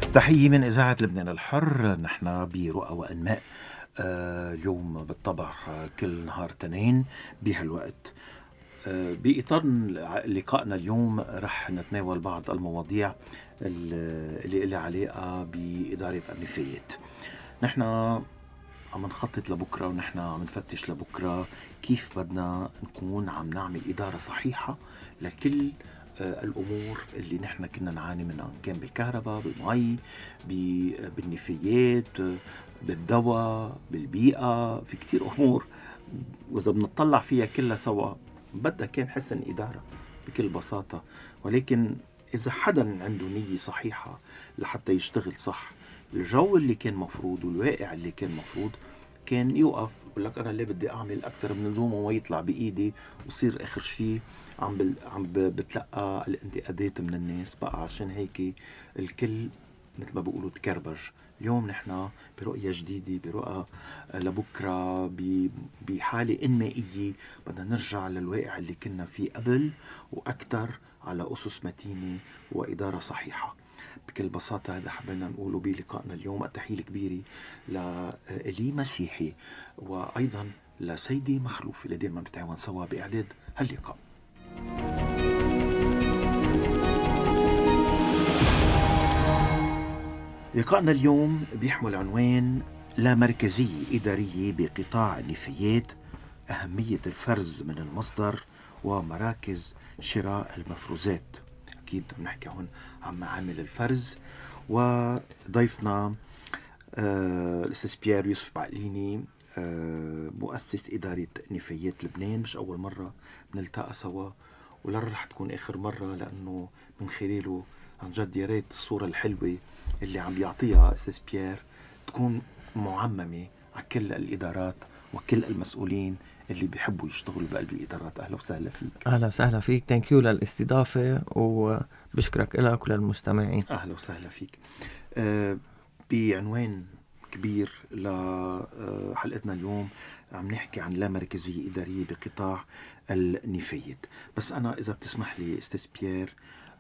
تحية من إذاعة لبنان الحر. نحن برؤى وأنماء اليوم بالطبع كل نهار تنين بهالوقت. بإطار لقائنا اليوم رح نتناول بعض المواضيع اللي لها علاقة بإدارة النفايات. نحن عم نخطط لبكرة ونحن عم نفتش لبكرة كيف بدنا نكون عم نعمل إدارة صحيحة لكل الأمور اللي نحن كنا نعاني منها، كان بالكهرباء، بالمي، بالنفايات، بالدواء، بالبيئة. في كتير أمور وإذا بنطلع فيها كلها سوا بدها كان حسن إدارة بكل بساطة. ولكن إذا حدا عنده نية صحيحة لحتى يشتغل صح، الجو اللي كان مفروض والواقع اللي كان مفروض كان يوقف يقول لك أنا ليه بدي أعمل أكتر من اللزوم وما يطلع بإيدي وصير آخر شيء عم بتلقى الانتقادات من الناس. بقى عشان هيك الكل مثل ما بيقولوا تكربج. اليوم نحن برؤية جديدة، برؤى لبكرة، بحالة إنمائية بدنا نرجع للواقع اللي كنا فيه قبل وأكتر على أسس متينة وإدارة صحيحة. بكل بساطة هذا حبينا نقوله بلقائنا اليوم. التحية الكبيرة لإلي مسيحي وأيضا لسيدي مخلوف اللي دائما بنتعاون سوا بإعداد هاللقاء. لقائنا اليوم بيحمل عنوان لا مركزية إدارية بقطاع النفايات، أهمية الفرز من المصدر ومراكز شراء المفروزات. أكيد نحكي هون عن معامل الفرز. وضيفنا الأستاذ بيير يوسف بعقليني، مؤسس إدارة نفايات لبنان. مش أول مرة بنلتقى سوا ولا رح تكون آخر مرة، لأنه من خلاله عن جد يا ريت الصورة الحلوة اللي عم يعطيها أستاذ بيير تكون معممة على كل الإدارات وكل المسؤولين اللي بيحبوا يشتغلوا بقلب الإدارات. أهلا وسهلا فيك. أهلا وسهلا فيك. تانكيو للاستضافة وبشكرك لك وللمستمعين. أهلا وسهلا فيك. بعنوان كبير لحلقتنا اليوم عم نحكي عن لا مركزية إدارية بقطاع النفايات. بس أنا إذا بتسمح لي أستاذ بيير،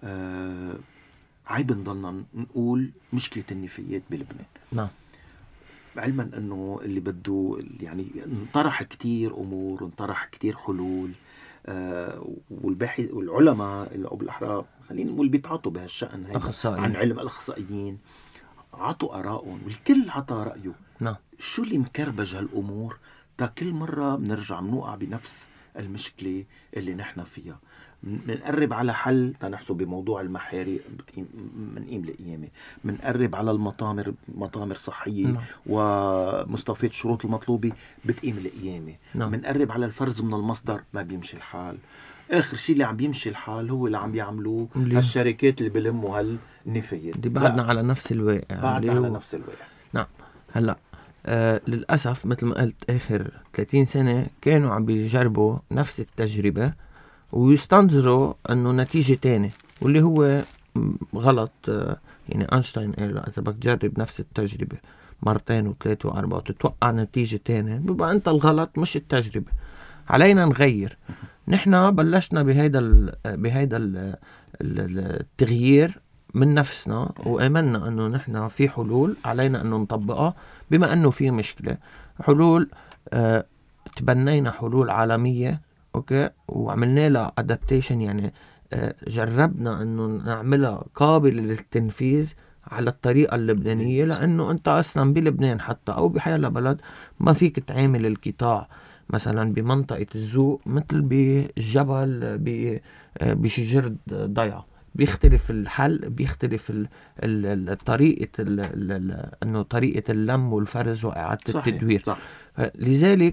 عيب نضلنا نقول مشكلة النفايات بلبنان. نعم. علما أنه اللي بده يعني انطرح كتير أمور وانطرح كتير حلول، والباحث والعلماء أو بالأحرى خلينا نقول بيتعاطوا بهالشأن عن علم الأخصائيين عطوا آرائهم والكل عطى رأيه. نعم. شو اللي مكربج هالأمور تا كل مرة بنرجع منوقع بنفس المشكلة اللي نحن فيها؟ منقرب على حل تنحسب بموضوع المحارق من قيم لقيامة، منقرب على المطامر، مطامر صحية نعم. ومستوفيات الشروط المطلوبة بتقيم لقيامة. نعم. منقرب على الفرز من المصدر، ما بيمشي الحال. آخر شيء اللي عم بيمشي الحال هو اللي عم بيعملوه هالشركات اللي بلموا هالنفايات. دي بعدنا على نفس الواقع. بعدنا على نفس الواقع. نعم. هلأ للأسف مثل ما قلت آخر 30 سنة كانوا عم بيجربوا نفس التجربة ويستنظروا أنه نتيجة تاني، واللي هو غلط. يعني أينشتاين قال إذا بدك تجرب نفس التجربة مرتين وثلاثة وأربعة وتتوقع نتيجة تاني بيبقى أنت الغلط مش التجربة. علينا نغير. نحن بلشنا بهيدا التغيير من نفسنا وآمنا أنه نحن في حلول علينا أنه نطبقها. بما أنه في مشكلة حلول، تبنينا حلول عالمية أوكي وعملنا لها adaptation، يعني جربنا أنه نعملها قابلة للتنفيذ على الطريقة اللبنانية، لأنه أنت أصلا بلبنان حتى أو بحيالله بلد ما فيك تعامل القطاع مثلا بمنطقة الزوق مثل بالجبل بشجرة ضيعة. بيختلف الحل، بيختلف طريقة أنه طريقة اللم والفرز وإعادة التدوير. صح. لذلك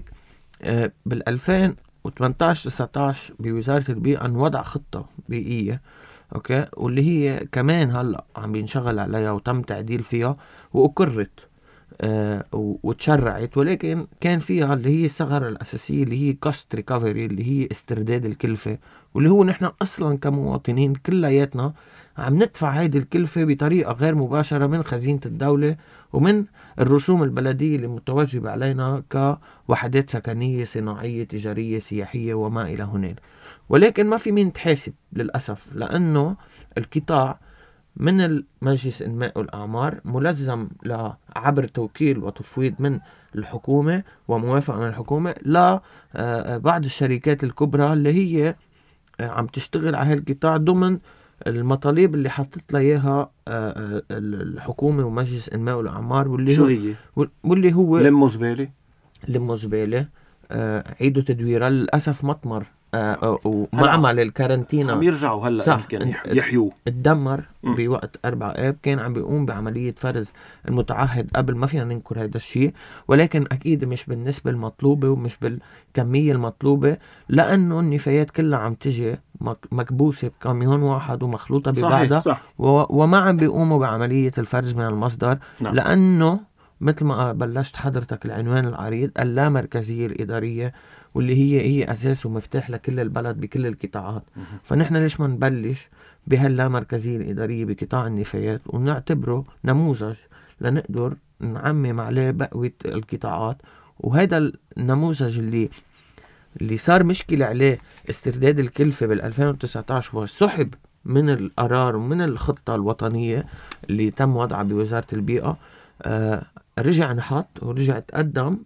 بال2018-19 بوزارة البيئة انوضع خطة بيئية أوكي، واللي هي كمان هلأ عم بينشغل عليها وتم تعديل فيها وأقرت وتشرعت، ولكن كان فيها اللي هي الثغرة الأساسية اللي هي cost recovery، اللي هي استرداد الكلفة، واللي هو نحن أصلا كمواطنين كلياتنا عم ندفع هيدي الكلفة بطريقة غير مباشرة من خزينة الدولة ومن الرسوم البلدية اللي متوجبة علينا كوحدات سكنية صناعية تجارية سياحية وما إلى هنالك. ولكن ما في مين تحاسب للأسف، لأنه القطاع من المجلس الإنماء والأعمار، ملزم عبر توكيل وتفويض من الحكومة وموافقة من الحكومة لبعض الشركات الكبرى اللي هي عم تشتغل على هالقطاع ضمن المطالب اللي حطت لها اياها الحكومة ومجلس الإنماء والأعمار، واللي هو لموا زبالة، عيدوا تدويرها. للأسف مطمر ومعمل الكارنتينا عم يرجعوا هلا يمكن يحيوا اتدمر بوقت 4 آب. كان عم بيقوم بعملية فرز المتعهد قبل، ما فينا ننكر هذا الشيء، ولكن أكيد مش بالنسبة المطلوبة ومش بالكمية المطلوبة، لأنه النفايات كلها عم تجي مكبوسة بكاميون واحد ومخلوطة ببعضها. صح. وما عم بيقوموا بعملية الفرز من المصدر. نعم. لأنه مثل ما بلشت حضرتك العنوان العريض، اللامركزية الإدارية، واللي هي أساس ومفتاح لكل البلد بكل القطاعات. فنحن ليش ما نبلش بهاللامركزية الإدارية بقطاع النفايات ونعتبره نموذج لنقدر نعمم عليه بقوة القطاعات. وهذا النموذج اللي صار مشكلة عليه استرداد الكلفة بال2019 والسحب من القرار ومن الخطة الوطنية اللي تم وضعها بوزارة البيئة، رجع نحط ورجع تقدم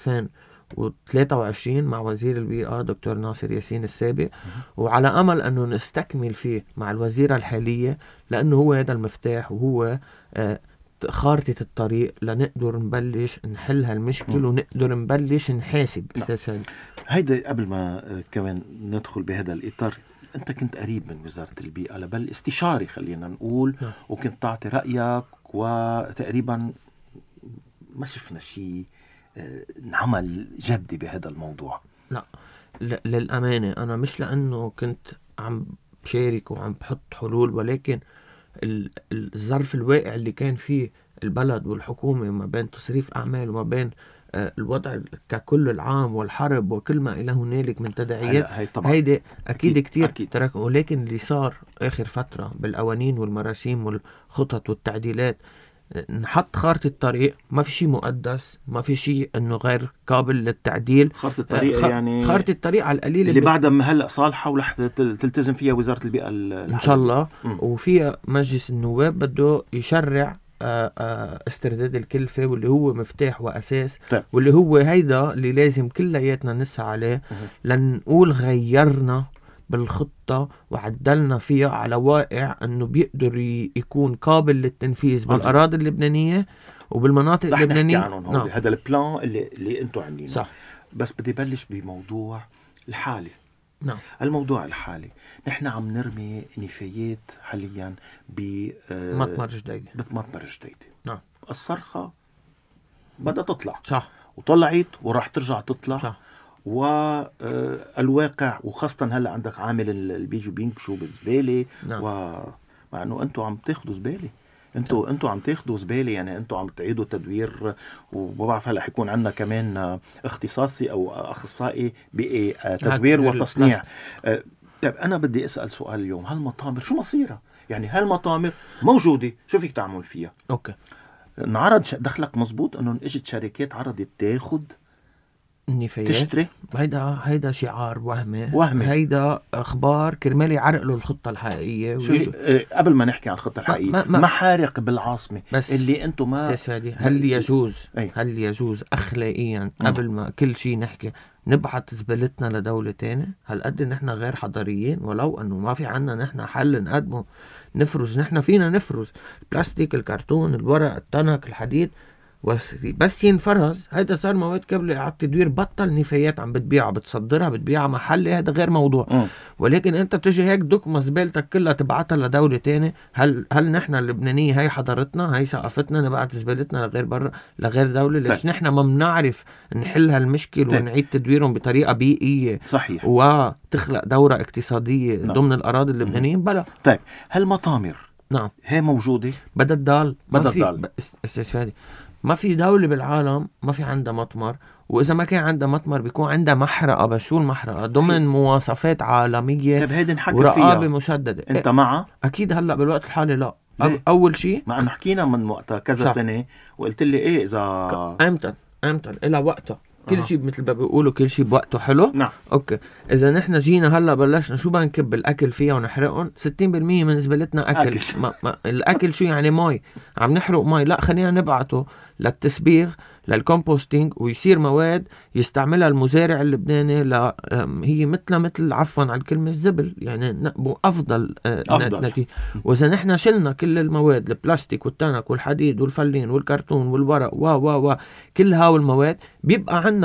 بال2023 مع وزير البيئة دكتور ناصر ياسين السابق، وعلى أمل أنه نستكمل فيه مع الوزيرة الحالية، لأنه هو هذا المفتاح وهو خارطة الطريق لنقدر نبلش نحل هالمشكلة ونقدر نبلش نحاسب. هيدا قبل ما كمان ندخل بهذا الإطار، أنت كنت قريب من وزارة البيئة بل استشاري خلينا نقول، وكنت تعطي رأيك، وتقريبا ما شفنا شيء نعمل جدي بهذا الموضوع. لا للأمانة أنا مش لأنه كنت عم بشارك وعم بحط حلول، ولكن الظرف الواقع اللي كان فيه البلد والحكومة ما بين تصريف أعمال وما بين الوضع ككل العام والحرب وكل ما إلى هنالك من تداعيات، هيدا أكيد كتير ترك. ولكن اللي صار آخر فترة بالقوانين والمراسيم والخطط والتعديلات، نحط خارطة الطريق، ما في شيء مقدس، ما في شيء انه غير قابل للتعديل. خارطة الطريق يعني خارطة الطريق على القليل اللي بعدها من هلأ صالحة ورح تلتزم فيها وزارة البيئة ان شاء الله. وفيها مجلس النواب بده يشرع استرداد الكلفة، واللي هو مفتاح وأساس. طيب. واللي هو هيدا اللي لازم كلياتنا نسعى عليه لنقول غيرنا بالخطة وعدلنا فيها على واقع أنه بيقدر يكون قابل للتنفيذ بالأراضي اللبنانية وبالمناطق اللبنانية. نعم. هذا البلان اللي أنتو عندنا. صح. بس بدي بلش بموضوع الحالي. نعم. الموضوع الحالي، نحن عم نرمي نفايات حاليا بمطمر جديدة. نعم. الصرخة بدأ تطلع. صح. وطلعت وراح ترجع تطلع. صح. والواقع، وخاصة هلأ عندك عامل اللي بيجوا بينكشوا بالزبالة. نعم. ومع أنه أنتوا عم تاخدوا زبالة، أنتوا عم تاخدوا زبالة، يعني أنتوا عم تعيدوا تدوير. وبعرف هلأ حيكون عندنا كمان اختصاصي أو أخصائي بتدوير وتصنيع. طيب أنا بدي أسأل سؤال اليوم، هالمطامر شو مصيرها؟ يعني هالمطامر موجودة، شو فيك تعمل فيها؟ أوكي. نعرض دخلك مزبوط أنه اجت شركات عرضت تاخد النفايات تشتري؟ هيدا شعار وهمي. هيدا اخبار كرمال يعرقلوا الخطه الحقيقيه. قبل ما نحكي عن الخطه الحقيقيه، محارق بالعاصمه اللي انتم ما هل يجوز اخلاقيا قبل ما كل شيء نحكي نبعت زبالتنا لدوله تانية؟ هل قد نحن غير حضاريين؟ ولو انه ما في عنا نحن حل نقدمه نفرز، نحن فينا نفرز البلاستيك، الكرتون، الورق، التنك، الحديد، بس ينفرز. هيدا صار مواد قبل إعادة تدوير، بطل نفايات عم بتبيعها بتصدرها بتبيعها محلي، هذا غير موضوع. ولكن انت تجي هيك دك زبالتك كلها تبعتها لدولة تاني. هل نحن اللبنانية هاي حضارتنا، هاي ثقافتنا نبعت زبالتنا لغير برا لغير دولة؟ ليش نحن ما بنعرف نحل هالمشكل ونعيد تدويرهم بطريقة بيئية صحيح وتخلق دورة اقتصادية ضمن الأراضي اللبنانية؟ بلا. طيب هالمطامر نعم هي موجودة بدها تضل. استاذ فادي، ما في دولة بالعالم ما في عندها مطمر، وإذا ما كان عندها مطمر بيكون عندها محرقة. بس شو المحرقة؟ ضمن مواصفات عالمية ورقابة مشددة. أنت معها؟ أكيد. هلأ بالوقت الحالي لا. أول شيء مع أنه حكينا من وقتها كذا سنة وقلت لي إيه إذا أمتن إلى وقتها كل شيء مثل ما بيقولوا كل شيء بوقته حلو. نعم. اوكي، اذا نحن جينا هلا بلشنا شو بنكب الاكل فيها ونحرقهم، 60% من زبالتنا اكل. الاكل شو يعني؟ مي، عم نحرق مي. لا، خلينا نبعته للتسبيغ، للكومبوستينج، ويصير مواد يستعملها المزارع اللبناني هي مثل عفوا على الكلمة الزبل، يعني أفضل نتيجة. وإذا نحن شلنا كل المواد، البلاستيك والتنك والحديد والفلين والكرتون والورق كل هاو المواد، بيبقى عنا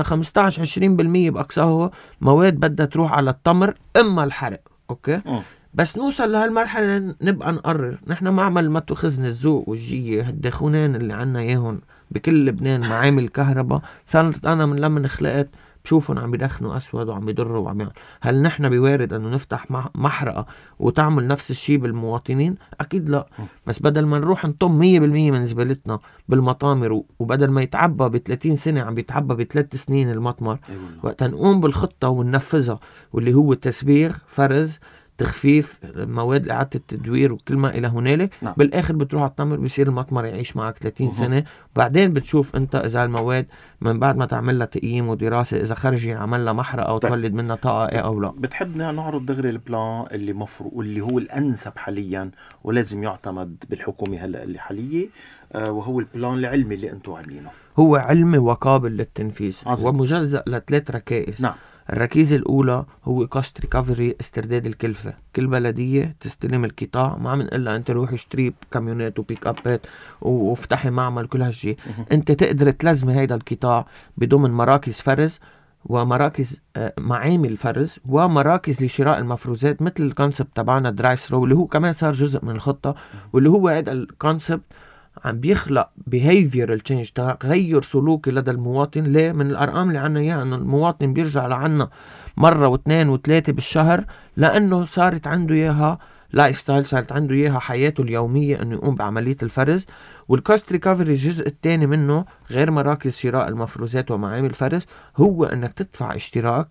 15-20% بأقصاه مواد بدها تروح على التمر إما الحرق. أوكي. بس نوصل لهالمرحلة نبقى نقرر. نحن معمل ما تأخذنا الذوق والجية، هالدخونين اللي عنا ياهن بكل لبنان، معامل كهرباء، صارت أنا من لما خلقت بشوفهم عم يدخنوا أسود وعم يضروا وعم يعمل. هل نحن بوارد أنه نفتح محرقة وتعمل نفس الشيء بالمواطنين؟ أكيد لا. بس بدل ما نروح نطم 100% من زبالتنا بالمطامر، وبدل ما يتعبى ب30 سنة عم يتعبى ب3 سنين المطمر، وقت نقوم بالخطة وننفذها، واللي هو تسبيغ، فرز، تخفيف، مواد إعادة التدوير وكل ما إلى هنالك. نعم. بالآخر بتروح على التمر، بيصير المطمر يعيش معك 30 سنة. بعدين بتشوف أنت إذا المواد من بعد ما تعمل لها تقييم ودراسة إذا خرجي عمل لها محرقة أو تولد منها طاقة أو لا. بتحبنا نعرض دغري البلان اللي مفروض واللي هو الأنسب حاليا ولازم يعتمد بالحكومة هلأ اللي حالية، وهو البلان العلمي اللي أنتم عاملينه. هو علمي وقابل للتنفيذ. عظيم. ومجزأ ل3 ركائز. نعم. الركيزة الأولى هو كوست ريكفري، استرداد الكلفة. كل بلدية تستلم القطاع، ما عم نقول أنت روح اشتري كاميونات وبيك أبات وافتحي معمل كل هالشيء. أنت تقدر تلزمي هيدا القطاع بضمن مراكز فرز ومراكز معامل فرز ومراكز لشراء المفروزات، مثل الكونسبت تبعنا درايف ثرو اللي هو كمان صار جزء من الخطة. واللي هو هذا الكونسبت عم بيخلق behavioral change، تغير سلوكي لدى المواطن. ليه؟ من الأرقام اللي عنا إياها أنه المواطن بيرجع لعنا مرة واثنين وثلاثة بالشهر، لأنه صارت عنده إياها لايف ستايل، صارت عنده إياها حياته اليومية أنه يقوم بعملية الفرز. والكوست ريكفري الجزء الثاني منه، غير مراكز شراء المفروزات ومعامل الفرز، هو أنك تدفع اشتراك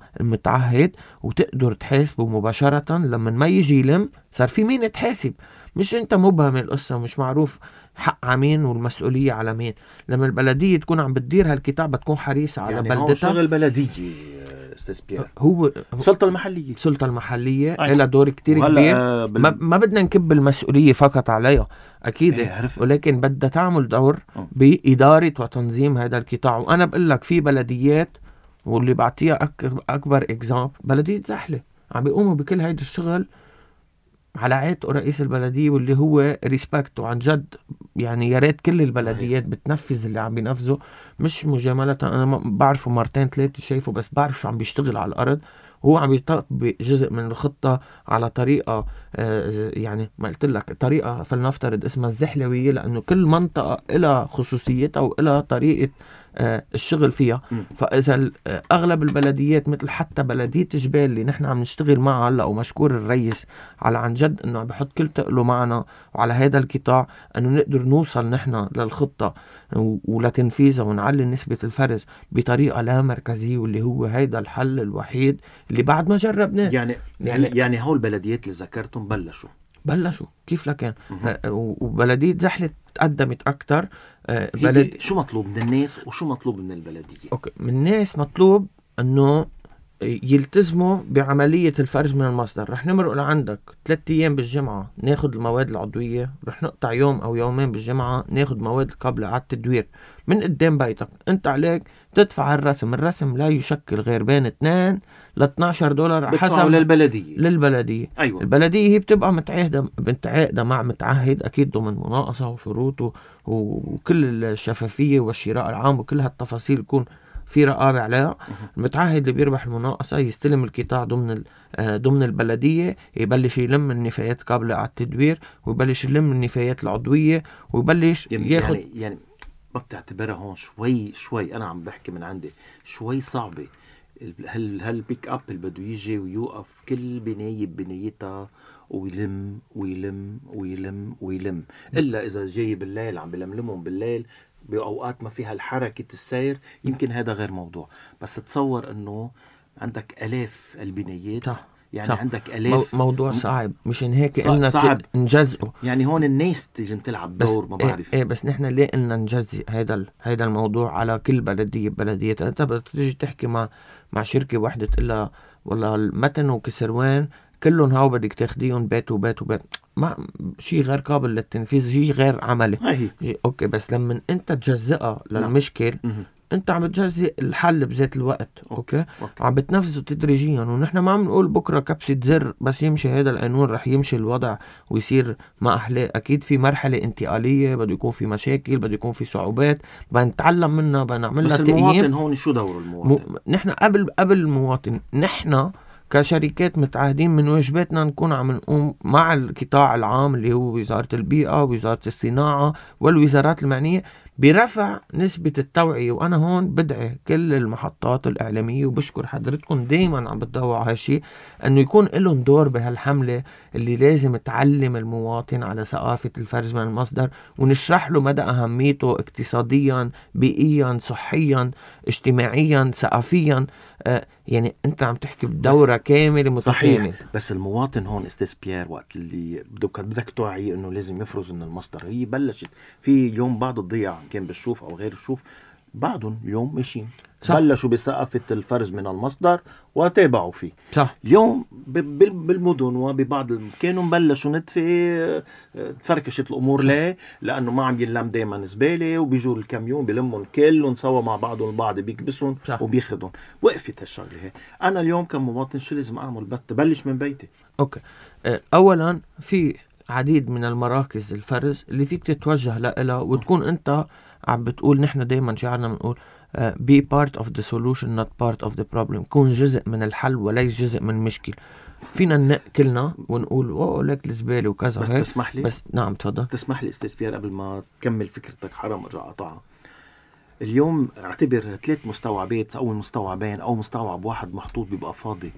للمتعهد وتقدر تحاسبه مباشرة. لما ما يجي يلم صار في مين تحاسب، مش انت مبهم القصة ومش معروف حق عمين والمسؤولية على مين. لما البلدية تكون عم بتدير هالكتاب بتكون حريصة على يعني بلدتها. هو شغل بلدية استاذ بيير، هو سلطة المحلية لها دور كتير كبير. ما بدنا نكب المسؤولية فقط عليها أكيد، ولكن بدها تعمل دور بإدارة وتنظيم هذا القطاع. وأنا بقول لك في بلديات، واللي بعطيها أكبر إكزامبل بلدية زحلة، عم بيقوموا بكل هيدا الشغل على عاتق رئيس البلدية، واللي هو ريسبكت. وعن جد يعني يا ريت كل البلديات بتنفذ اللي عم بينفذه، مش مجاملة. أنا بعرفه مرتين ثلاثة شايفه، بس بعرف شو عم بيشتغل على الأرض. هو عم يطبق جزء من الخطة على طريقة يعني ما قلت لك طريقة فلنفترض اسمها الزحلوية، لأنه كل منطقة إلها خصوصيتها وإلها طريقة الشغل فيها. فإذا أغلب البلديات مثل حتى بلدية جبال اللي نحن عم نشتغل معها هلا، ومشكور الرئيس على عن جد إنه عم بحط كل تقله معنا وعلى هذا القطاع، إنه نقدر نوصل نحن للخطة ولتنفيذها ونعلي نسبة الفرز بطريقة لا مركزية، واللي هو هيدا الحل الوحيد اللي بعد ما جربناه. يعني هول البلديات اللي ذكرتهم بلشوا كيف لكان. وبلدية زحلة تقدمت أكتر. شو مطلوب من الناس وشو مطلوب من البلدية؟ أوكي. من الناس مطلوب أنه يلتزموا بعملية الفرز من المصدر. رح نمرق لعندك 3 أيام بالجمعة ناخد المواد العضوية، رح نقطع يوم أو يومين بالجمعة ناخد مواد قبل إعادة التدوير من قدام بيتك. انت عليك تدفع الرسم لا يشكل غير بين $2 ل $12 حسب للبلدية. أيوة. البلدية هي بتبقى متعاقدة مع متعهد أكيد ضمن مناقصة وشروط وكل الشفافية والشراء العام وكل هالتفاصيل يكون في رقابة عليها. المتعهد اللي بيربح المناقصة يستلم القطاع ضمن البلدية، يبلش يلم النفايات قبل إعادة التدوير، ويبلش يلم النفايات العضوية، ويبلش ياخد يعني ما بتعتبرها هون شوي أنا عم بحكي من عندي شوي صعبة. هالبيك أب اللي بده يجي ويوقف كل بناية بنايتها ويلم ويلم ويلم ويلم، إلا إذا جاي بالليل عم بلملمهم بالليل بأوقات ما فيها الحركة السير، يمكن هذا غير موضوع. بس تصور أنه عندك آلاف البنايات يعني صح. عندك آلاف موضوع صعب، مشان هيك صعب. قلنا نجزئه. يعني هون الناس بتيجي تلعب دور، ما بعرف. بس نحن ليه قلنا نجزئ هيدا الموضوع على كل بلدية. انت بتيجي تحكي مع شركة واحدة تقول لها والله المتن وكسروان كلهم هاو بدك تاخديهم بيت وبيت، ما شيء غير قابل للتنفيذ، شيء غير عملي. اوكي، بس لما انت تجزئها للمشكل انت عم بتجزئ الحل بذات الوقت. اوكي. عم بتنفذه تدريجيا، ونحن ما عم نقول بكره كبسة زر بس يمشي هذا القانون رح يمشي الوضع ويصير ما احلى. اكيد في مرحله انتقاليه، بده يكون في مشاكل، بده يكون في صعوبات، بنتعلم منها، بنعمل لها تقييم. بس المواطن هون شو دور المواطن؟ نحن قبل المواطن، نحن كشركات متعهدين من واجباتنا نكون عم نقوم مع القطاع العام اللي هو وزارة البيئة ووزارة الصناعة والوزارات المعنية برفع نسبة التوعية. وأنا هون بدعي كل المحطات الإعلامية وبشكر حضرتكم دايما عم بتدوعوا على هالشيء، أنه يكون لهم دور بهالحملة اللي لازم تعلم المواطن على ثقافة الفرز من المصدر، ونشرح له مدى أهميته اقتصاديا، بيئيا، صحيا، اجتماعيا، ثقافيا. يعني أنت عم تحكي بدورة كاملة متكاملة. بس المواطن هون استاذ بيير وقت اللي بدك توعي انه لازم يفرز من المصدر. هي بلشت في اليوم بعض الضياع كان بالشوف او غير الشوف بعضهم اليوم ماشيين بلشوا بثقافة الفرز من المصدر وتابعوا فيه. صح. اليوم بالمدن وببعض كانوا بلشوا نتفق تفركشت الأمور. ليه؟ لأنه ما عم يلم دايما زبالة، وبيجوا الكاميون بيلمون كلهم سوا مع بعضهم البعض بيكبسون وبياخدون. وقفت هالشغلة هي. أنا اليوم كمواطن شو لازم أعمل؟ بلش من بيتي. أوكي. أولا في عديد من المراكز الفرز اللي فيك تتوجه لها وتكون أنت عم بتقول، نحن دايما شعرنا بنقول be part of the solution not part of the problem. كون جزء من الحل وليس جزء من المشكل. فينا نقلنا ونقول لك الزبالة وكذا. بس تسمح لي؟ بس نعم تفضل. تسمح لي استاذ بيير قبل ما تكمل فكرتك، حرام ارجع اقطعها. اليوم اعتبر 3 مستوعبات او مستوعبين او مستوعب واحد محطوط بيبقى فاضي.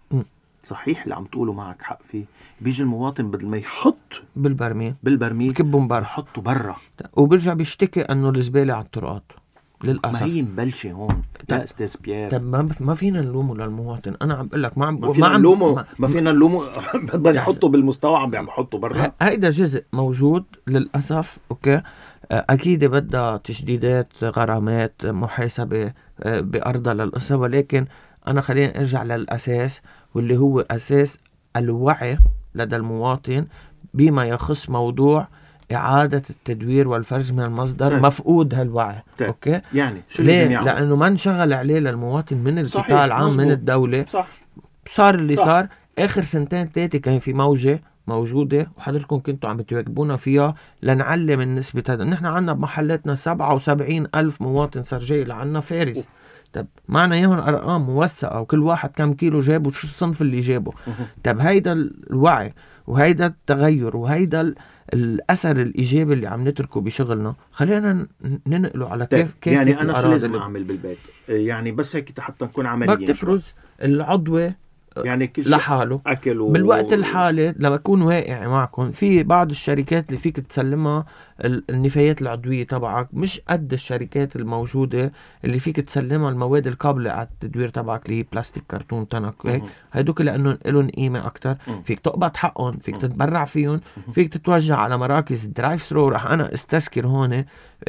صحيح اللي عم تقوله، معك حق فيه. بيجي المواطن بدل ما يحط بالبرميل بكبهم برا، يحطه برا، وبرجع بيشتكي انه الزبالة على الطرقات. للأسف ما هي مبلشة هون يا استاذ بيير. طب ما فينا نلومه للمواطن. انا عم بقول لك ما فينا نلومه بدل يحطه بالمستوعب عم يحطه برا. هيدا جزء موجود للأسف. اوكي. اكيد بدها تشديدات، غرامات، محاسبة بأرضها للقصة، ولكن انا خلينا ارجع للأساس، واللي هو أساس الوعي لدى المواطن بما يخص موضوع إعادة التدوير والفرز من المصدر. مفقود هالوعي. أوكي. يعني شو ليه؟ لأنه ما انشغل عليه للمواطن من القطاع العام. مزبوط. من الدولة. صح. صار اللي صار. آخر 2-3 كان في موجة موجودة وحضرتكم كنتوا عم بتواكبونا فيها لنعلم النسبة هذا. نحن عنا بمحلاتنا 77,000 مواطن صار جاي لعنا فارس. طب معنا ياهن أرقام موثقة وكل واحد كم كيلو جابه وشو الصنف اللي جابه. طب هيدا الوعي وهيدا التغير وهيدا الأثر الإيجابي اللي عم نتركه بشغلنا، خلينا ننقله على كيف يعني أنا شو لازم أعمل بالبيت؟ يعني بس هيك حتى نكون عمليين. بدك تفرز العضوة يعني كل لحاله أكل بالوقت الحالي. لما يكون واقع معكم في بعض الشركات اللي فيك تسلمها النفايات العضوية تبعك، مش قد الشركات الموجودة اللي فيك تسلمها المواد القابلة على التدوير تبعك اللي هي بلاستيك، كرتون، تنك. هيدوك لأنه لهم قيمة أكتر. فيك تقبض حقهم، فيك تتبرع فيهم، فيك تتوجه على مراكز درايف ثرو. رح أنا استذكر هون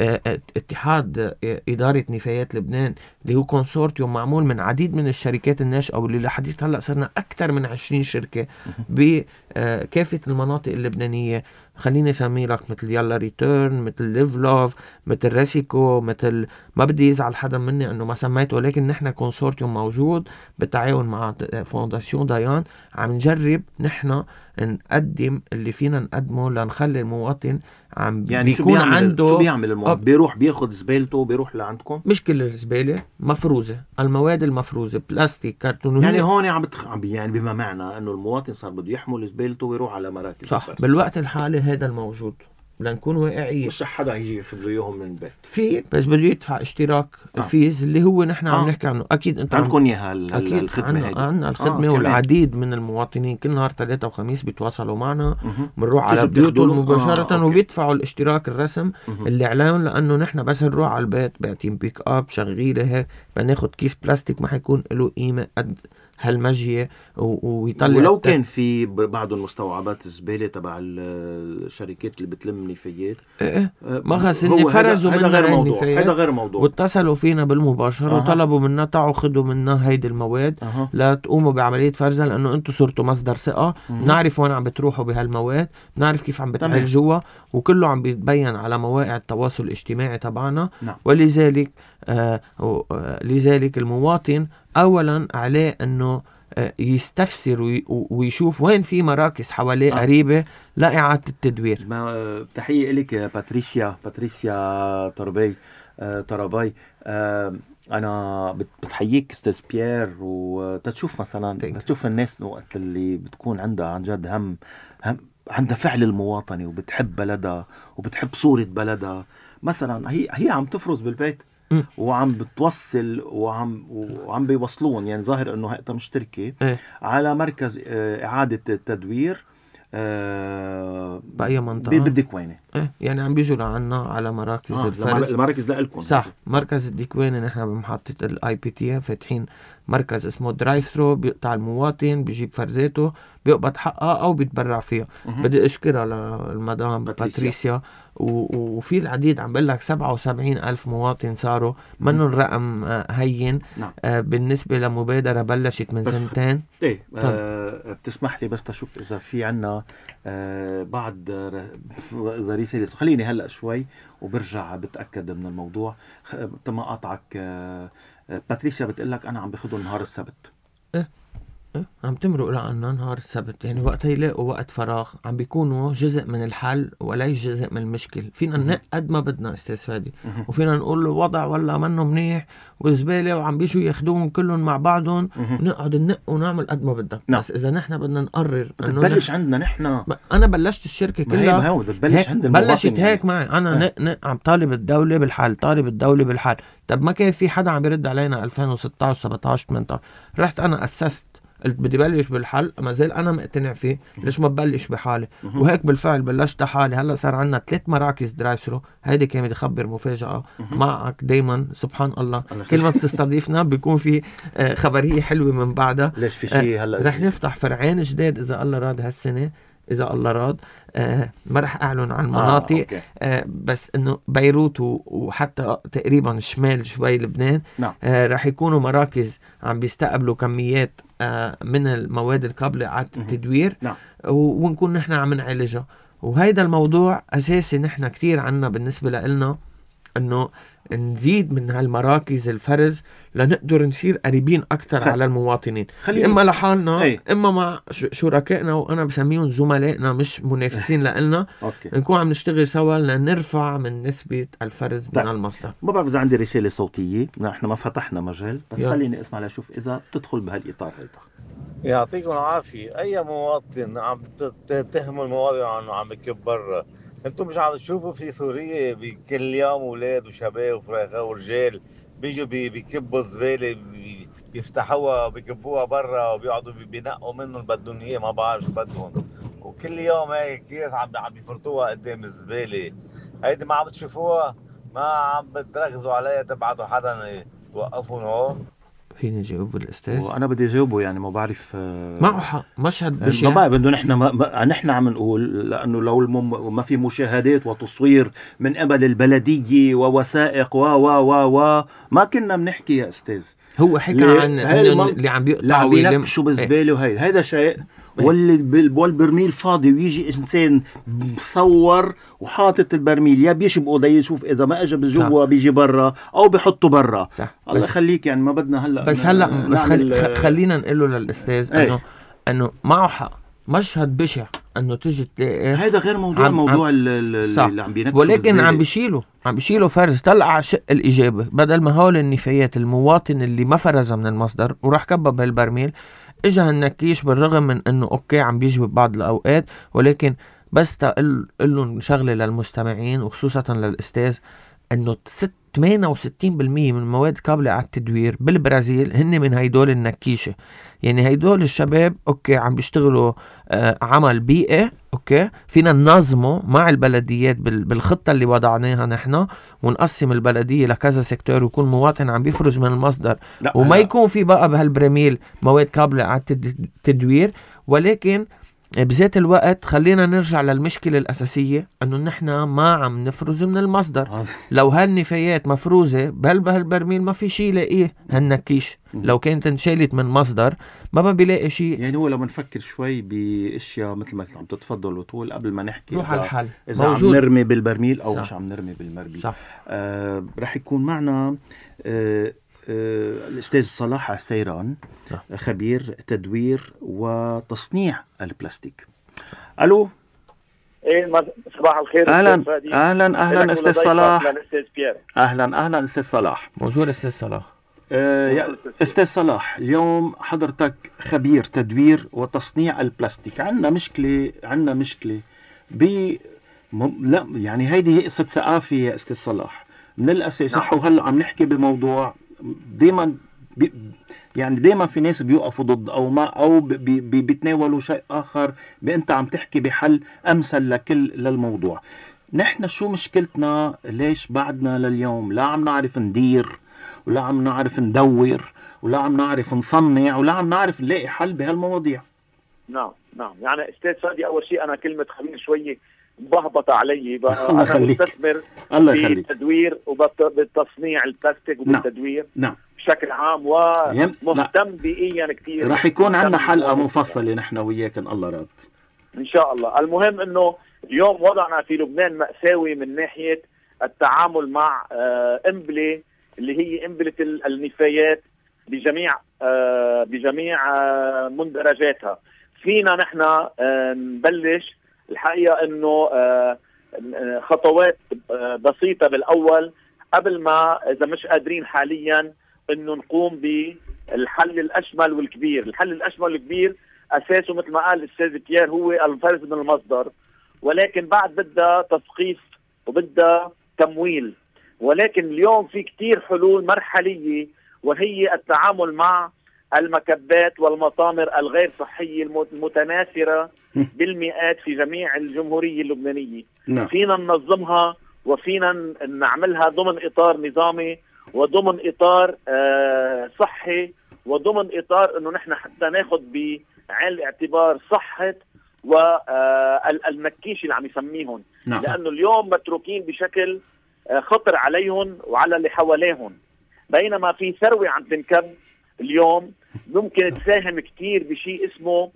اتحاد إدارة نفايات لبنان اللي هو كونسورتيوم معمول من عديد من الشركات الناشئة، واللي لحديث هلأ صرنا أكثر من 20 شركة بكافة المناطق اللبنانية. خليني أسمي لك مثل يلا ريتيرن، مثل ليف لوف، مثل ريسيكو، مثل ما بدي يزعل حدا مني أنه ما سميته، ولكن نحن كونسورتيوم موجود بالتعاون مع فونداسيون ديان عم نجرب نحن نقدم اللي فينا نقدمه لنخلي المواطن عم يعني بيكون عنده. شو بيعمل المواطن؟ بيروح بياخد زبالته بيروح لعندكم؟ مش كل الزبالة مفروزة، المواد المفروزة بلاستيك، كرتون. يعني هون يعني بما معنى انه المواطن صار بده يحمل زبالته ويروح على مراكز. صح. بالوقت الحالي هذا الموجود. لنكون واقعيين. مش حدا يجي ياخذ له اياهم من البيت في بس بده يدفع اشتراك الفيز اللي هو نحن عم نحكي عنه. اكيد انت عندكم اياها الخدمه هذه. عندنا الخدمه والعديد من المواطنين كل نهار 3 وخميس بيتواصلوا معنا، بنروح على بيوتهم مباشره وبيدفعوا الاشتراك الرسم اللي عليهم، لانه نحن بس نروح على البيت بعتين بيك اب شغيله هيك بناخد كيس بلاستيك ما حيكون له قيمه قد هالمجيه ويطلع. ولو كان في بعض المستوعبات الزباله تبع الشركات اللي بتلم نفايات ما خلص اني فرزوا منا النفايات، هذا غير موضوع، واتصلوا فينا بالمباشر وطلبوا منا تعوا خدوا منا هيدي المواد لا تقوموا بعمليه فرزها، لانه انتم صرتوا مصدر ثقه، نعرف وين عم بتروحوا بهالمواد، نعرف كيف عم بتعالجوها، وكله عم بيتبين على مواقع التواصل الاجتماعي تبعنا. ولذلك لذلك المواطن اولا عليه انه يستفسر ويشوف وين في مراكز حواليه قريبه لإعادة التدوير. تحية لك باتريسيا تراباي. أنا بتحييك أستاذ بيير، وتشوف مثلا تشوف الناس وقت اللي بتكون عندها عن جد هم عندها فعل المواطنة وبتحب بلدها وبتحب صورة بلدها. مثلا هي عم تفرز بالبيت وعم بتوصل وعم بيوصلون، يعني ظاهر انه هيئة مشتركة على مركز اعادة التدوير بأي منطقة بالدكوينة. يعني عم بيجوا لعنا على مراكز الفرز. المراكز لألكم صح. مركز الدكوينة نحن بمحطة الاي بي تي فاتحين مركز اسمه درايف ثرو، بيقطع المواطن بيجيب فرزاته بيقبض حقها او بيتبرع فيها. بدي اشكرها للمدام باتريسيا. وفي العديد عم بقول لك 77,000 مواطن صاروا، منه الرقم هين. بالنسبة لمبادرة بلشت من سنتين. بتسمح لي بس تشوف إذا في عنا بعض رسالة، خليني هلأ شوي وبرجع بتأكد من الموضوع. تم قاطعك. باتريسيا بتقلك أنا عم بخدوا نهار السبت. عم تمرق لأنه نهار السبت يعني وقتها يلاقوا وقت فراغ، عم بيكونوا جزء من الحل وليس جزء من المشكل. فينا ننق قد ما بدنا استاذ فادي، وفينا نقول له وضع ولا منه منيح وزبالة وعم بيجوا ياخدوهم كلهم مع بعضهم، ونقعد ننق ونعمل قد ما بدنا. بس إذا نحن بدنا نقرر إنه بلش عندنا نحن. أنا بلشت الشركة كلها بلشت هيك معي أنا نق عم طالب الدولة بالحل. طب ما كان في حدا عم بيرد علينا 2016 17 18. رحت أنا أسست قلت بدي بلش بالحل، ما زال أنا مقتنع فيه، ليش ما ببلش بحالي؟ وهيك بالفعل بلشت حالي. هلا صار عنا 3 مراكز درايف ثرو. هيدي كان بدي أخبر مفاجأة معك دايما. سبحان الله كل ما بتستضيفنا بيكون في خبرية حلوة من بعدها. ليش في شيء هلا رح نفتح فرعين جداد إذا الله راد هالسنة، إذا الله راد. ما رح أعلن عن مناطق. بس إنه بيروت وحتى تقريبا شمال شوي لبنان. رح يكونوا مراكز عم بيستقبلوا كميات من المواد القابلة إعادة التدوير. ونكون نحن عم نعالجها. وهيدا الموضوع أساسي نحن كتير عنا بالنسبة لنا، إنه نزيد من هالمراكز الفرز لنقدر نصير قريبين أكتر على المواطنين، إما لحالنا إما مع شركائنا، وأنا بسميهم زملائنا مش منافسين لنا. نكون عم نشتغل سوا لنرفع من نسبة الفرز من المصدر. ما بعرف إذا عندي رسالة صوتية، نحن ما فتحنا مجال، بس خليني أسمع لأشوف إذا تدخل بهالإطار هيدا. يعطيكم العافية. أي مواطن عم تتهم المواطن عنه عم يكبر. انتم مش عم تشوفوا في سوريا بكل يوم اولاد وشباب وفراخ ورجال بيجوا بيكبوا الزباله، بيفتحوها بيكبوها برا وبيقعدوا بينقوا منهم بدهم اياه، ما بعرف شو بدهم، وكل يوم هيك كيس عم بيفرطوها قدام الزباله. هيدي ما عم تشوفوها، ما عم بتركزوا عليها، تبعتوا حدا توقفون هون. فيني جاوب الأستاذ؟ وأنا بدي جاوبه يعني ما بعرف. معه حق، مشهد بشع. ما بعرف بدو نحن عم نقول، لأنه لو ما في مشاهدات وتصوير من قبل البلدية ووثائق ما كنا بنحكي يا أستاذ. هو حكى عن اللي عم بيقطعوا بينكشوا بالزبالة وهيدا شيء، والبرميل فاضي ويجي إنسان مصور وحاطط البرميل، يا بيشبقوا دا يشوف إذا ما أجى بجوا بيجي برا أو بيحطوا برا. الله يخليك يعني ما بدنا هلأ. بس خلينا نقله للأستاذ أنه معه حق، مشهد بشع أنه تجي تلاقي. هذا غير موضوع اللي عم بينكشوا، ولكن عم بيشيلوا فرز. طلع على شق الإجابة، بدل ما هول النفايات المواطن اللي ما فرزها من المصدر وراح كبب بهالبرميل، اجا النكيش بالرغم من انه اوكي عم بيجي ببعض الاوقات، ولكن بس تقول لهم شغلة للمستمعين وخصوصا للأستاذ، انه 68% من المواد قابلة على التدوير بالبرازيل هن من هيدول النكيشة. يعني هيدول الشباب اوكي عم بيشتغلوا عمل بيئة، اوكي فينا ننظمه مع البلديات بالخطة اللي وضعناها نحن، ونقسم البلدية لكذا سيكتور، ويكون مواطن عم بيفرز من المصدر، وما يكون في بقى بهالبرميل مواد قابلة على التدوير. ولكن بذات الوقت خلينا نرجع للمشكلة الأساسية، أنه نحن ما عم نفرز من المصدر. لو هالنفايات مفروزة بهالبرميل ما في شيء لاقيه هالنكيش. لو كانت انشالت من مصدر ما بيلاقي شيء. يعني هو لما نفكر شوي باشياء مثل ما عم تتفضل وتقول قبل ما نحكي روح على الحل، إذا عم نرمي بالبرميل أو صح. مش عم نرمي بالمرمي. رح يكون معنا الأستاذ صلاح عسيران، خبير تدوير وتصنيع البلاستيك. ألو. صباح الخير. أهلا أستاذ صلاح. أهلا أستاذ صلاح. موجود أستاذ صلاح. أستاذ صلاح، اليوم حضرتك خبير تدوير وتصنيع البلاستيك. عندنا مشكلة لا يعني هيدي هي قصة ثقافة يا أستاذ صلاح من الأساس. صح. وهلا عم نحكي بموضوع دايما في ناس بيوقفوا ضد او بيتناولوا شيء اخر، انت عم تحكي بحل امثل للموضوع. نحن شو مشكلتنا؟ ليش بعدنا لليوم لا عم نعرف ندير، ولا عم نعرف ندور، ولا عم نعرف نصنع، ولا عم نعرف نلاقي حل بهالمواضيع؟ نعم يعني استاذ فادي، اول شيء انا كلمة خبير شوي بهبط علي. أنا مستثمر في التدوير وبالتصنيع البلاستيك وبالتدوير نعم بشكل عام، ومهتم بيئيا كثير. رح يكون عندنا حلقة مفصلة نحن وياك إن الله راد إن شاء الله. المهم إنه اليوم وضعنا في لبنان مأساوي من ناحية التعامل مع قنبلة اللي هي قنبلة النفايات بجميع مندرجاتها. فينا نحن نبلش الحقيقة إنه خطوات بسيطة بالأول، قبل ما إذا مش قادرين حاليا إنه نقوم بالحل الأشمل والكبير. الحل الأشمل والكبير أساسه مثل ما قال الأستاذ بيير هو الفرز من المصدر، ولكن بعد بدها تثقيف وبدها تمويل. ولكن اليوم في كتير حلول مرحلية، وهي التعامل مع المكبات والمطامر الغير صحية المتناثرة بالمئات في جميع الجمهورية اللبنانية. فينا ننظمها وفينا نعملها ضمن إطار نظامي وضمن إطار صحي وضمن إطار أنه نحن حتى ناخد بعين الاعتبار صحة والنكيش اللي عم يسميهن. لأنه اليوم متروكين بشكل خطر عليهم وعلى اللي حواليهم، بينما في ثروة عم تنكب اليوم ممكن تساهم كتير بشيء اسمه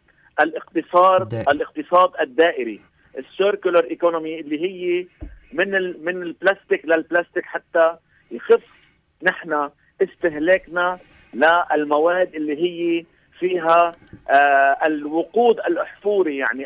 الاقتصاد الدائري، السيركولر ايكونومي، اللي هي من البلاستيك للبلاستيك، حتى يخف نحن استهلاكنا للمواد اللي هي فيها الوقود الأحفوري، يعني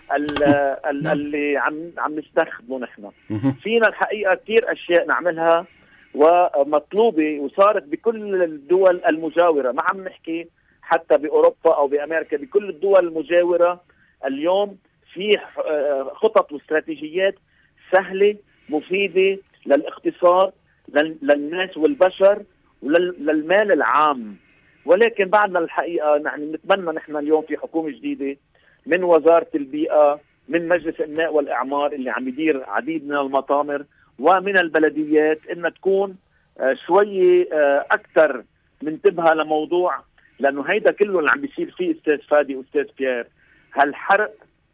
اللي عم نستخدمه نحن. فينا الحقيقة كتير أشياء نعملها ومطلوبة وصارت بكل الدول المجاورة، ما عم نحكي حتى بأوروبا أو بأمريكا، بكل الدول المجاورة اليوم في خطط واستراتيجيات سهلة مفيدة للاقتصاد، للناس والبشر وللمال العام. ولكن بعدنا الحقيقة نحن نتمنى نحن اليوم في حكومة جديدة من وزارة البيئة، من مجلس البناء والإعمار اللي عم يدير عديد من المطامر، ومن البلديات، إن تكون شوي أكثر منتبهة لموضوع، لأنه هيدا كله اللي عم بيصير فيه أستاذ فادي وأستاذ بيير، هالحرق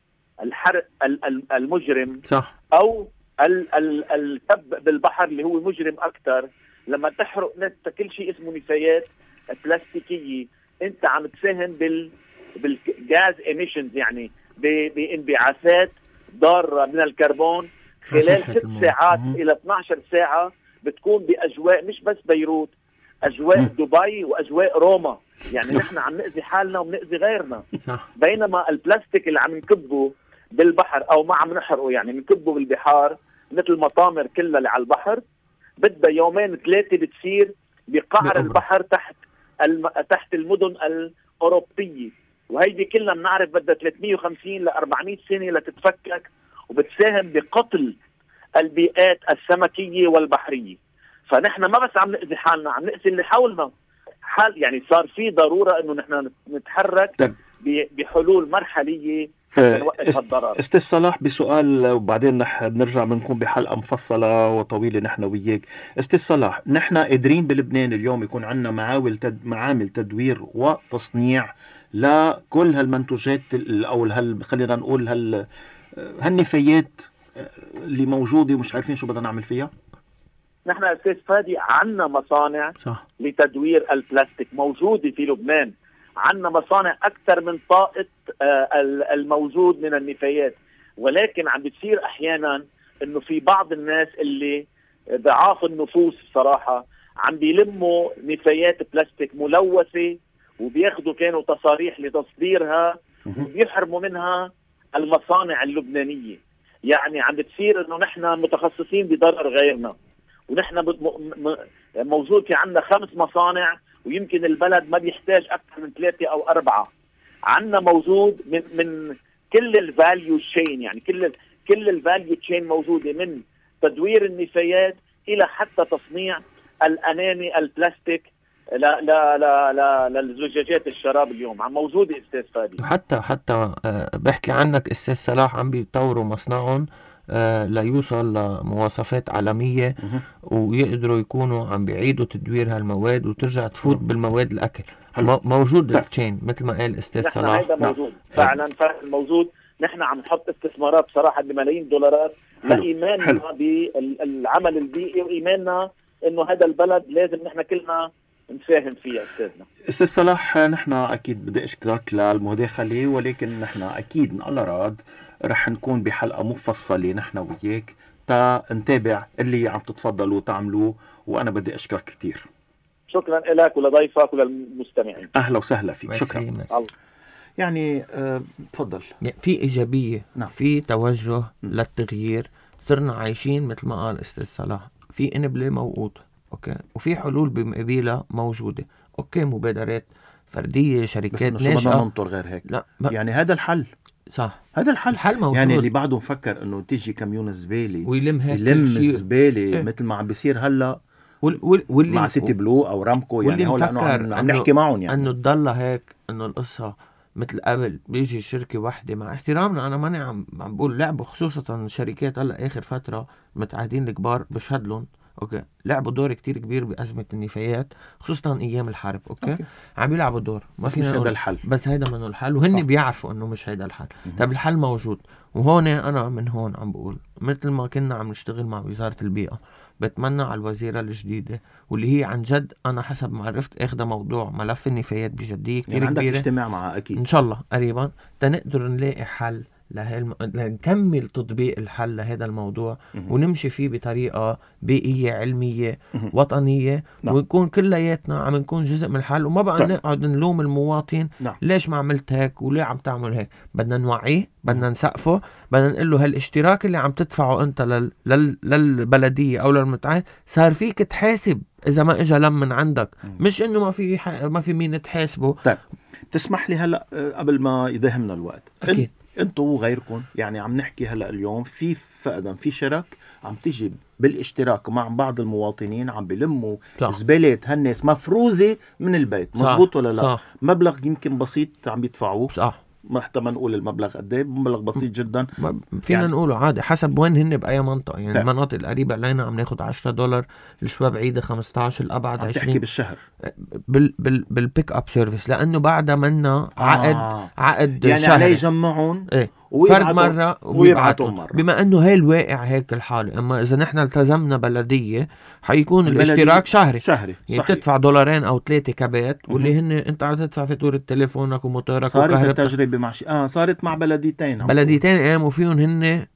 المجرم صح. أو الكب بالبحر اللي هو مجرم أكثر. لما تحرق نفسك كل شيء اسمه نفايات بلاستيكية، أنت عم تساهم بالغاز إيميشنز، يعني بانبعاثات ضارة من الكربون خلال 6 ساعات إلى 12 ساعة. بتكون بأجواء مش بس بيروت، أجواء دبي وأجواء روما. يعني نحن عم نأذي حالنا وبنأذي غيرنا. بينما البلاستيك اللي عم نكبه بالبحر أو ما عم نحرقه، يعني نكبه بالبحار مثل مطامر كلها اللي على البحر، بدها 2-3 بتصير بقعر البحر تحت المدن الأوروبية. وهيدي كلنا بنعرف بدها 350 ل 400 سنة لتتفكك، وبتساهم بقتل البيئات السمكية والبحرية. فنحن ما بس عم نأذي حالنا، عم نأذي اللي حولنا. يعني صار في ضرورة انه نحن نتحرك بحلول مرحلية حتى نوقف هالضرر. استاذ صلاح بسؤال وبعدين بنرجع بنكون بحلقة مفصلة وطويلة نحن وياك. استاذ صلاح، نحن قادرين بلبنان اليوم يكون عندنا معامل تدوير وتصنيع لكل هالمنتوجات او خلينا نقول هالنفايات اللي موجودة ومش عارفين شو بدنا نعمل فيها؟ نحن أستاذ فادي عنا مصانع صح. لتدوير البلاستيك موجودة في لبنان. عنا مصانع أكثر من طاقة الموجود من النفايات، ولكن عم بتصير أحيانا أنه في بعض الناس اللي ضعاف النفوس صراحة عم بيلموا نفايات بلاستيك ملوثة وبياخدوا كانوا تصاريح لتصديرها وبيحرموا منها المصانع اللبنانية. يعني عم بتصير أنه نحن متخصصين بضرر غيرنا، ونحن موجود في عنا 5 مصانع ويمكن البلد ما بيحتاج أكثر من 3 أو 4. عنا موجود من كل الفاليو تشين، يعني كل الفاليو تشين موجودة، من تدوير النفايات إلى حتى تصنيع الأناني البلاستيك لا لا لا لا للزجاجات الشراب اليوم عم موجودة أستاذ فادي. حتى بحكي عنك أستاذ صلاح عم بيطوروا مصنعهم ليوصل لمواصفات عالمية ويقدروا يكونوا عم بيعيدوا تدوير هالمواد وترجع تفوت بالمواد الأكل. موجود التشين مثل ما قال أستاذ صلاح. هذا موجود فعلا موجود. نحن عم نحط استثمارات بصراحة بملايين دولارات لإيماننا بالعمل البيئي وإيماننا إنه هذا البلد لازم نحن كلنا نساهم فيها. أستاذ صلاح، نحن أكيد بدي أشكرك للمداخلة، ولكن نحن أكيد على راد رح نكون بحلقة مفصلة نحن وياك تا نتابع اللي عم تتفضلوا تعملوه، وأنا بدي أشكرك كتير. شكرا لك ولضيفك وللمستمعين. أهلا وسهلا فيك. شكرا. يعني تفضل. في إيجابية. نعم. في توجه للتغيير. صرنا عايشين مثل ما قال أستاذ صلاح في إنبلة موقوت، أوكي، وفي حلول بمقابلها موجودة، أوكي، مبادرات فردية، شركات ناشئة. بس بدنا ننطر غير هيك. لا يعني هذا الحل. صح، هذا الحل موجود. يعني اللي بعده مفكر انه تيجي كميون زبالة ويلم الزبالة مثل ما عم بيصير هلا مع سيتي بلو او رامكو، يعني هو لانه عم نحكي معهم، يعني انه تضل هيك، انه القصة مثل قبل بيجي شركة واحدة. مع احترامنا انا ماني عم بقول لعبوا، خصوصا الشركات هلا اخر فترة متعهدين الكبار بشهد لهم، اوكي، لعبوا دور كتير كبير بأزمة النفايات خصوصا ايام الحرب، أوكي. عم يلعبوا دور، ما بس مش هذا الحل، بس هيدا منه الحل، وهن بيعرفوا انه مش هيدا الحل. طب الحل موجود، وهون انا من هون عم بقول مثل ما كنا عم نشتغل مع وزارة البيئة، بتمنى على الوزيرة الجديدة واللي هي عن جد انا حسب ما عرفت اخذ موضوع ملف النفايات بجدية كتير يعني كبيرة. عندك اجتماع معها اكيد ان شاء الله قريبا تنقدر نلاقي حل لنكمل تطبيق الحل لهذا الموضوع ونمشي فيه بطريقة بيئية علمية وطنية، ونكون كلياتنا عم نكون جزء من الحل، وما بقى نقعد نلوم المواطن ليش ما عملت هيك وليه عم تعمل هيك. بدنا نوعيه، بدنا نسقفه، بدنا نقول له هالاشتراك اللي عم تدفعه انت للبلدية او للمتعهد صار فيك تحاسب اذا ما اجى لم من عندك، مش انه ما في مين تحاسبه. طيب تسمح لي هلا قبل ما يداهمنا الوقت، أكيد. انتوا وغيركم يعني عم نحكي هلا اليوم في فقدان في شرك عم تيجي بالاشتراك مع بعض المواطنين عم بيلموا زبالات هالناس مفروزة من البيت، مزبوط ولا لا؟ صح. مبلغ يمكن بسيط عم بيدفعوه، صح، ما حتى ما نقول المبلغ قد ايه، مبلغ بسيط جدا فينا يعني نقوله عادي حسب وين هن بأي منطقة. يعني المناطق القريبة علينا عم ناخد $10، الشوي بعيدة 15، الأبعد 20. عم تحكي بالشهر بالبيك اب سيرفيس، لأنه بعدها منا عقد يعني شهري، عليه يجمعون فرد مرة ويبعتوا مرة. بما انه هاي الواقع هيك الحالة. اما اذا نحن التزمنا بلدية حيكون الاشتراك شهري يعني تدفع $2 أو 3 كبات، واللي هن انت عم تدفع فاتورة تليفونك وموتورك صارت وكهربتك. التجربة مع صارت مع بلديتين قاموا فيهم هن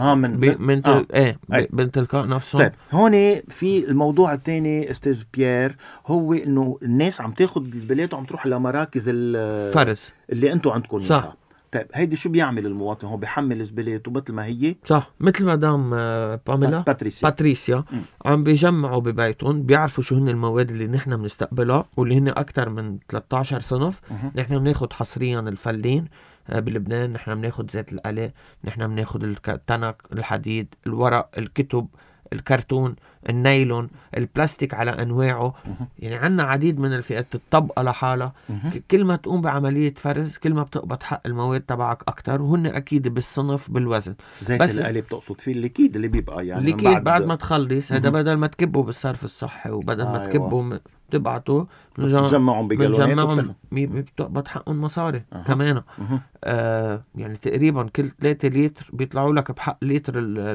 من تلقاء نفسهم. طيب هون في الموضوع الثاني استاذ بيير، هو انه الناس عم تاخد البلاد وعم تروح لمراكز فرز اللي انتم عندكم اياها. طيب هيدي شو بيعمل المواطن؟ هو بيحمل زبالته مثل ما هي صح، مثل مدام باميلا باتريسيا عم بيجمعوا ببيتهم، بيعرفوا شو هن المواد اللي نحن بنستقبلها واللي هن أكتر من 13 صنف. نحن بناخد حصريا الفلين بلبنان، نحن بناخد زيت القلي، نحن بناخد التنك، الحديد، الورق، الكتب، الكرتون، النايلون، البلاستيك على أنواعه. يعني عنا عديد من الفئات، الطبقة لحالها. كل ما تقوم بعملية فرز كل ما بتقبض حق المواد تبعك أكتر، وهن أكيد بالصنف بالوزن. زيت القلي بتقصد فيه الليكيد اللي بيبقى يعني الليكيد بعد ما تخلص هذا بدل ما تكبه بالصرف الصحي وبدل ما تكبه تبعته بتجمعهم بقالونات بتقبض حقهم مصاري كمان. يعني تقريبا كل 3 لتر بيطلعوا لك بحق لتر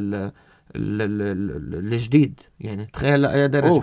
الجديد. يعني تخيل لأي درجة.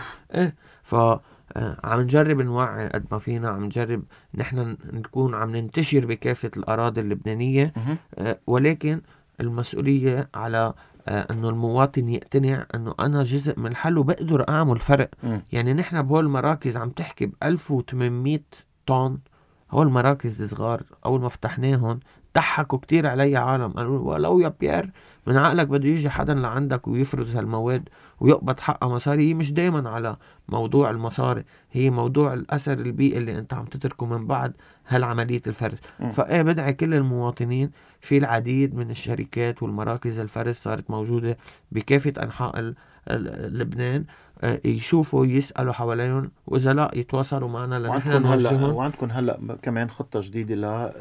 عم نجرب نوعي قد ما فينا، عم نجرب نحن نكون عم ننتشر بكافة الأراضي اللبنانية. ولكن المسؤولية على انه المواطن يقتنع انه انا جزء من الحل وبقدر اعمل فرق. يعني نحن بهول المراكز عم تحكي ب 1800 طن. هول المراكز صغار اول ما فتحناهم ضحكوا كتير علي عالم، قالوا ولو يا بيير من عقلك بده يجي حدا لعندك ويفرز هالمواد ويقبض حقها مصاري. هي مش دايما على موضوع المصاري، هي موضوع الأثر البيئي اللي انت عم تتركه من بعد هالعملية الفرز. بدعي كل المواطنين، في العديد من الشركات والمراكز الفرز صارت موجودة بكافة أنحاء لبنان، يشوفوا يسألوا حواليهم، وإذا لا يتواصلوا معنا لنحن نوجههم. وعندكم هلأ كمان خطة جديدة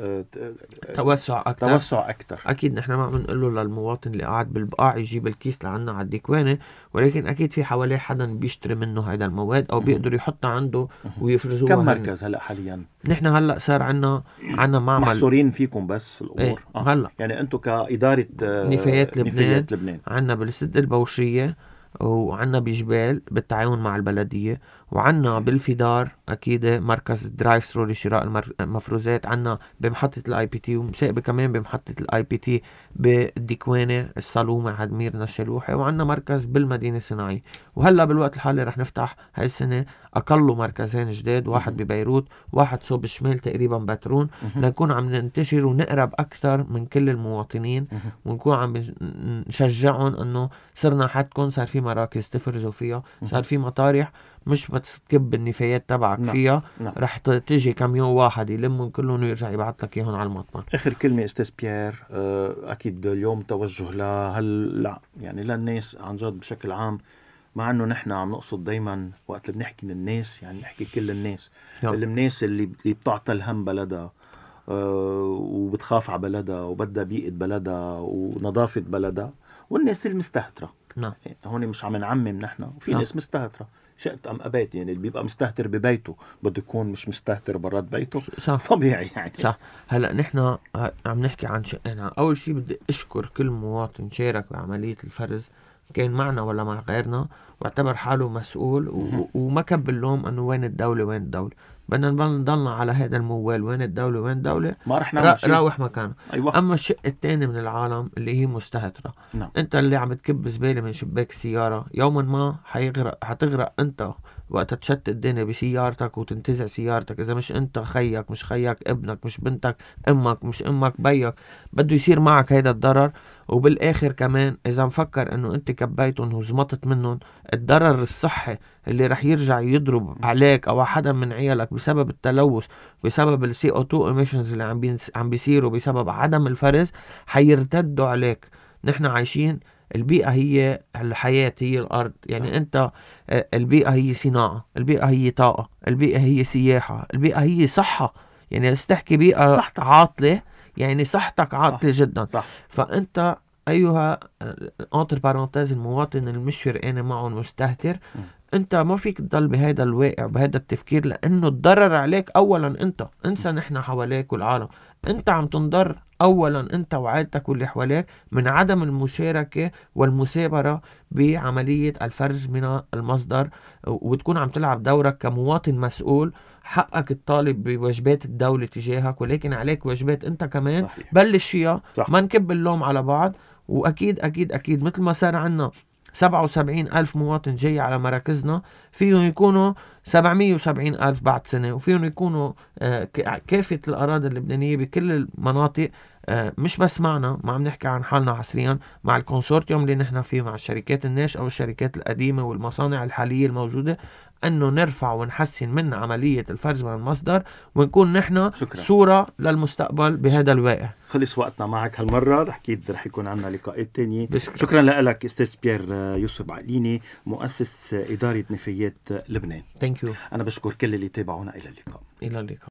توسع أكتر. أكيد نحن ما بنقول له للمواطن اللي قاعد بالبقاع يجيب الكيس لعنا على الديكوانة، ولكن أكيد في حواليه حدا بيشتري منه هذا المواد أو بيقدر يحطها عنده ويفرزوها. كم مركز هلأ حاليا؟ نحن هلأ صار عنا معمل. محصورين فيكم بس الأمور؟ هلأ يعني أنتم كإدارة نفايات لبنان عنا بالسد البوشية، وعنا بجبال بالتعاون مع البلدية، وعنا بالفدار أكيد مركز درايف ثرو لشراء المفروزات، عنا بمحطة الاي بي تي، ومساقبة كمان بمحطة الاي بي تي بالديكوانة الصالومة عند ميرنا الشلوحة، وعنا مركز بالمدينة الصناعية. وهلا بالوقت الحالي رح نفتح هاي السنة أقل مركزين جداد، واحد ببيروت، واحد صوب الشمال تقريبا باترون، لنكون عم ننتشر ونقرب أكتر من كل المواطنين، ونكون عم نشجعهم أنه صرنا حدكم، صار في مراكز تفرزوا فيها، صار في مطارح مش بتكب النفايات تبعك فيها. رح تجي كاميون واحد يلمهم كلهم ويرجع يبعث لك اياهم على المطمن. اخر كلمه استاذ بيير، اكيد اليوم توجه لا يعني للناس عن جد بشكل عام، مع انه نحن عم نقصد دايما وقت اللي بنحكي للناس يعني نحكي كل الناس. الناس اللي بتعطى الهم بلدها وبتخاف على بلدها وبدها بيئة بلدها ونظافة بلدها، والناس المستهترة. هون مش عم نعمم نحن، وفي ناس مستهترة شئت أم أبيت. يعني اللي بيبقى مستهتر ببيته بده يكون مش مستهتر برات بيته. صح. طبيعي يعني. صح. هلأ نحن عم نحكي عن يعني أول شيء بدي أشكر كل مواطن شارك بعملية الفرز، كان معنا ولا مع غيرنا، واعتبر حاله مسؤول وما كب اللوم أنه وين الدولة. بدنا نضلنا على هذا الموال، وين الدولة ما رح نعمل شيء، راوح مكانه. أيوة. أما الشق الثاني من العالم اللي هي مستهترة. أنت اللي عم تكب زبالة من شباك السيارة، يوما ما حتغرق أنت وقت تشتت الدنيا بسيارتك وتنتزع سيارتك. إذا مش أنت خيك مش خيك، ابنك مش بنتك، أمك مش أمك، بيك بده يصير معك هيدا الضرر. وبالآخر كمان إذا مفكر أنه أنت كبيتهم وزمطت منهم، الضرر الصحي اللي رح يرجع يضرب عليك أو حدا من عيالك بسبب التلوث، بسبب ال CO2 emissions اللي عم بيصيروا بسبب عدم الفرز، حيرتدوا عليك. نحن عايشين، البيئة هي الحياة، هي الأرض. يعني أنت البيئة هي صناعة، البيئة هي طاقة، البيئة هي سياحة، البيئة هي صحة. يعني استحكي بيئة صحتك عاطلة، يعني صحتك عاطلة جدا. صح. فأنت أيها entre parenthèses المواطن المش فرقانة معه مستهتر، أنت ما فيك تضل بهذا الواقع بهذا التفكير، لأنه الضرر عليك أولا أنت. انسى نحن حواليك والعالم، أنت عم تنضر أولا أنت وعائلتك واللي حواليك من عدم المشاركة والمثابرة بعملية الفرز من المصدر، وتكون عم تلعب دورك كمواطن مسؤول. حقك الطالب بواجبات الدولة تجاهك، ولكن عليك واجبات أنت كمان. صحيح. بلش فيها. ما نكب اللوم على بعض. وأكيد أكيد أكيد مثل ما صار عنا 77,000 مواطن جاي على مراكزنا، فيهم يكونوا 770,000 بعد سنة، وفيهم يكونوا كافة الأراضي اللبنانية بكل المناطق مش بس معنا، ما عم نحكي عن حالنا حصريا، مع الكونسورتيوم اللي نحن فيه مع الشركات الناشئة والشركات القديمة والمصانع الحالية الموجودة، أنه نرفع ونحسن من عملية الفرز من المصدر، ونكون نحن صورة للمستقبل بهذا الواقع. خلص وقتنا معك هالمرة، أكيد رح يكون عنا لقاءات تانية. شكرا لك أستاذ بيير يوسف عقليني، مؤسس إدارة نفايات لبنان. Thank you. أنا بشكر كل اللي تابعونا. إلى اللقاء. إلى اللقاء.